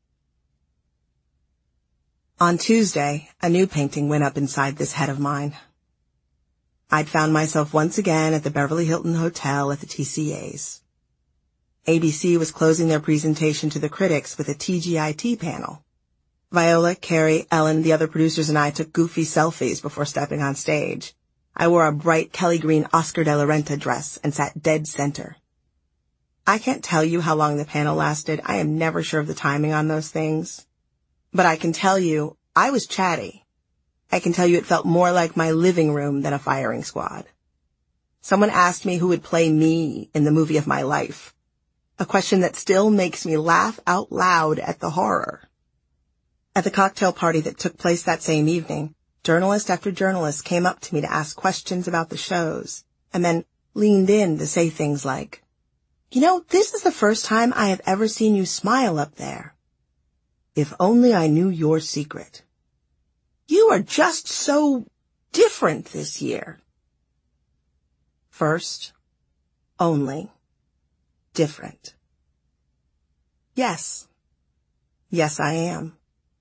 On Tuesday, a new painting went up inside this head of mine. I'd found myself once again at the Beverly Hilton Hotel at the T C A's. A B C was closing their presentation to the critics with a T G I T panel. Viola, Carrie, Ellen, the other producers, and I took goofy selfies before stepping on stage. I wore a bright Kelly green Oscar de la Renta dress and sat dead center. I can't tell you how long the panel lasted. I am never sure of the timing on those things. But I can tell you, I was chatty. I can tell you it felt more like my living room than a firing squad. Someone asked me who would play me in the movie of my life. A question that still makes me laugh out loud at the horror. At the cocktail party that took place that same evening, journalist after journalist came up to me to ask questions about the shows, and then leaned in to say things like, "You know, this is the first time I have ever seen you smile up there. If only I knew your secret. You are just so different this year." First, only, different. Yes. Yes, I am.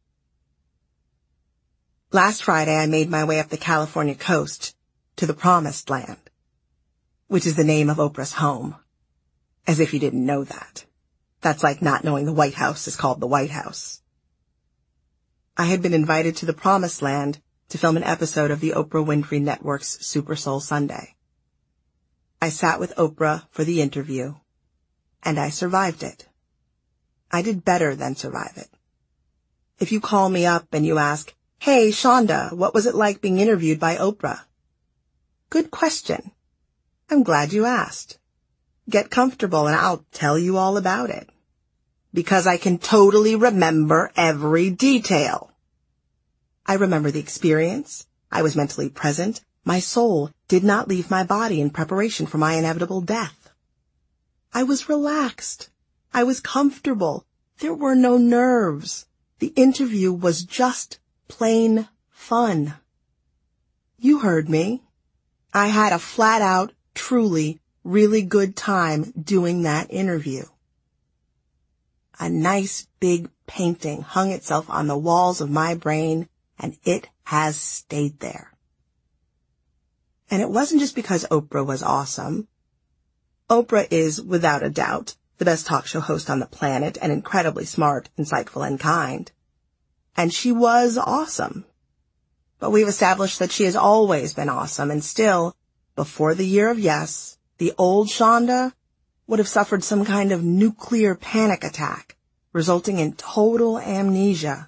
Last Friday, I made my way up the California coast to the Promised Land, which is the name of Oprah's home. As if you didn't know that. That's like not knowing the White House is called the White House. I had been invited to the Promised Land to film an episode of the Oprah Winfrey Network's Super Soul Sunday. I sat with Oprah for the interview, and I survived it. I did better than survive it. If you call me up and you ask, "Hey, Shonda, what was it like being interviewed by Oprah?" Good question. I'm glad you asked. Get comfortable and I'll tell you all about it. Because I can totally remember every detail. I remember the experience. I was mentally present. My soul did not leave my body in preparation for my inevitable death. I was relaxed. I was comfortable. There were no nerves. The interview was just plain fun. You heard me. I had a flat-out, truly, really good time doing that interview. A nice big painting hung itself on the walls of my brain, and it has stayed there. And it wasn't just because Oprah was awesome. Oprah is, without a doubt, the best talk show host on the planet and incredibly smart, insightful, and kind. And she was awesome. But we've established that she has always been awesome, and still, before the year of yes, the old Shonda would have suffered some kind of nuclear panic attack, resulting in total amnesia.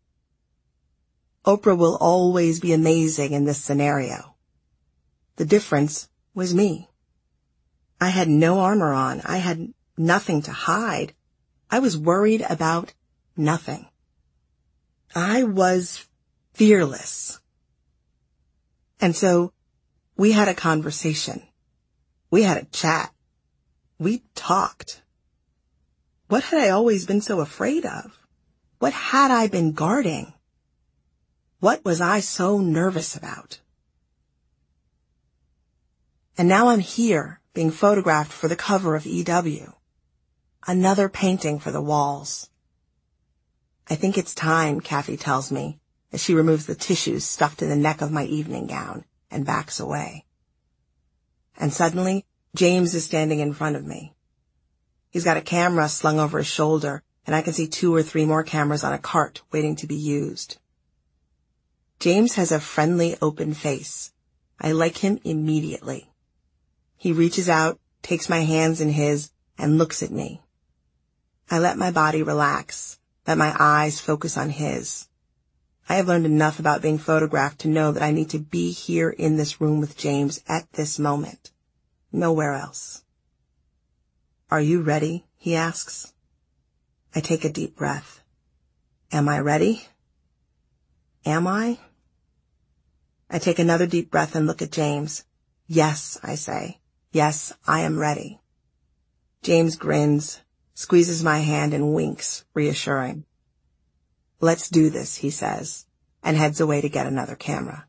Oprah will always be amazing in this scenario. The difference was me. I had no armor on. I had nothing to hide. I was worried about nothing. I was fearless. And so we had a conversation. We had a chat. We talked. What had I always been so afraid of? What had I been guarding? What was I so nervous about? And now I'm here, being photographed for the cover of E W. Another painting for the walls. I think it's time, Kathy tells me, as she removes the tissues stuffed in the neck of my evening gown and backs away. And suddenly, James is standing in front of me. He's got a camera slung over his shoulder, and I can see two or three more cameras on a cart waiting to be used. James has a friendly, open face. I like him immediately. He reaches out, takes my hands in his, and looks at me. I let my body relax, let my eyes focus on his. I have learned enough about being photographed to know that I need to be here in this room with James at this moment. Nowhere else. Are you ready? He asks. I take a deep breath. Am I ready? Am I? I take another deep breath and look at James. Yes, I say. Yes, I am ready. James grins, squeezes my hand and winks, reassuring. Let's do this, he says, and heads away to get another camera.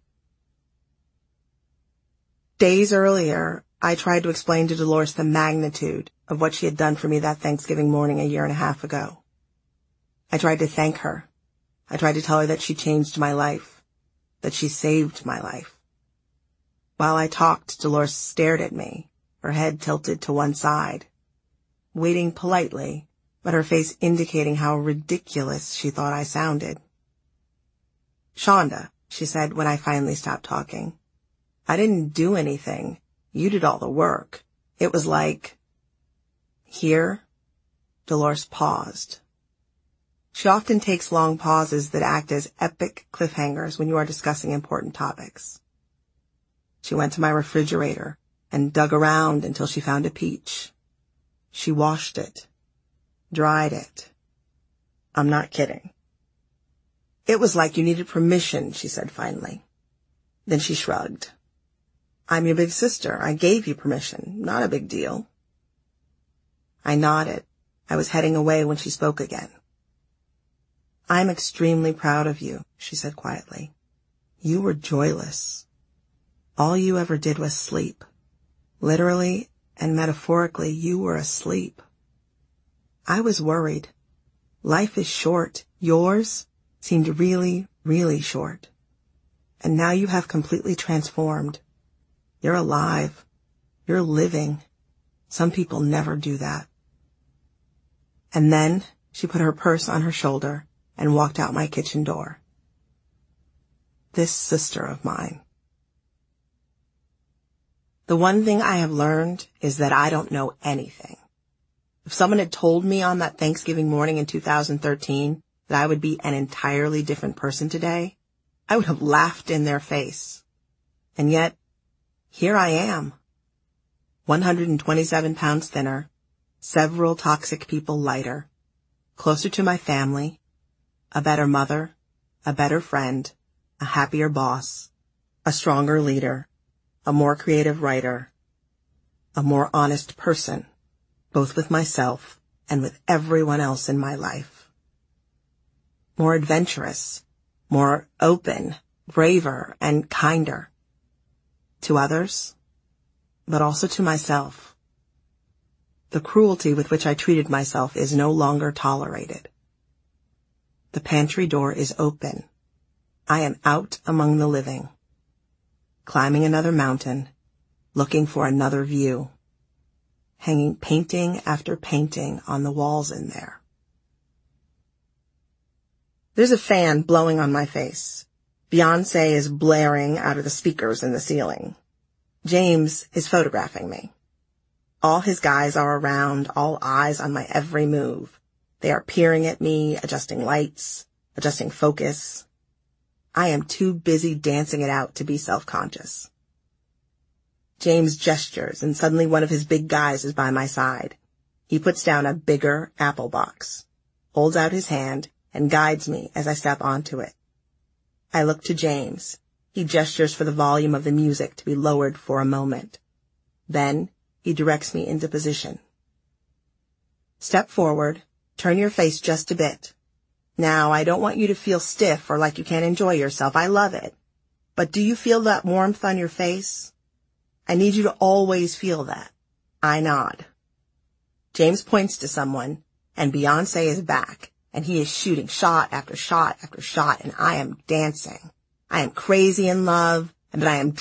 Days earlier, I tried to explain to Dolores the magnitude of what she had done for me that Thanksgiving morning a year and a half ago. I tried to thank her. I tried to tell her that she changed my life, that she saved my life. While I talked, Dolores stared at me, her head tilted to one side, waiting politely, but her face indicating how ridiculous she thought I sounded. Shonda, she said when I finally stopped talking, I didn't do anything. You did all the work. It was like... Here, Dolores paused. She often takes long pauses that act as epic cliffhangers when you are discussing important topics. She went to my refrigerator and dug around until she found a peach. She washed it, dried it. I'm not kidding. It was like you needed permission, she said finally. Then she shrugged. I'm your big sister. I gave you permission. Not a big deal. I nodded. I was heading away when she spoke again. I'm extremely proud of you, she said quietly. You were joyless. All you ever did was sleep. Literally and metaphorically, you were asleep. I was worried. Life is short. Yours seemed really, really short. And now you have completely transformed. You're alive. You're living. Some people never do that. And then she put her purse on her shoulder and walked out my kitchen door. This sister of mine. The one thing I have learned is that I don't know anything. If someone had told me on that Thanksgiving morning in two thousand thirteen that I would be an entirely different person today, I would have laughed in their face. And yet, here I am. one hundred twenty-seven pounds thinner, several toxic people lighter, closer to my family, a better mother, a better friend, a happier boss, a stronger leader, a more creative writer, a more honest person, both with myself and with everyone else in my life. More adventurous, more open, braver, and kinder. To others, but also to myself. The cruelty with which I treated myself is no longer tolerated. The pantry door is open. I am out among the living, climbing another mountain, looking for another view, hanging painting after painting on the walls in there. There's a fan blowing on my face. Beyonce is blaring out of the speakers in the ceiling. James is photographing me. All his guys are around, all eyes on my every move. They are peering at me, adjusting lights, adjusting focus. I am too busy dancing it out to be self-conscious. James gestures, and suddenly one of his big guys is by my side. He puts down a bigger apple box, holds out his hand, and guides me as I step onto it. I look to James. He gestures for the volume of the music to be lowered for a moment. Then he directs me into position. Step forward, turn your face just a bit. Now, I don't want you to feel stiff or like you can't enjoy yourself. I love it. But do you feel that warmth on your face? I need you to always feel that. I nod. James points to someone, and Beyonce is back, and he is shooting shot after shot after shot, and I am dancing. I am crazy in love, and I am